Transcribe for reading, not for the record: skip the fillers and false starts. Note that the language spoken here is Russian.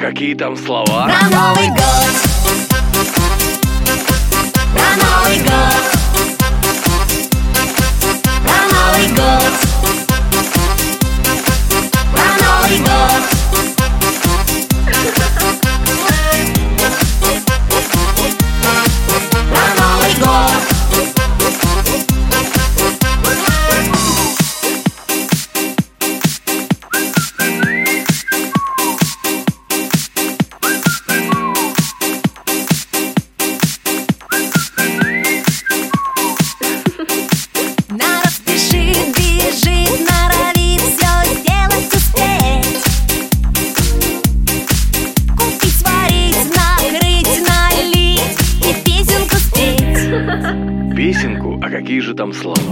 какие там слова? Про Новый год, про Новый год, про Новый год, про Новый год. Про Новый год. Народ спешит, бежит, норовит все сделать, успеть. Купить, сварить, накрыть, налить и песенку спеть. Песенку? А какие же там слова?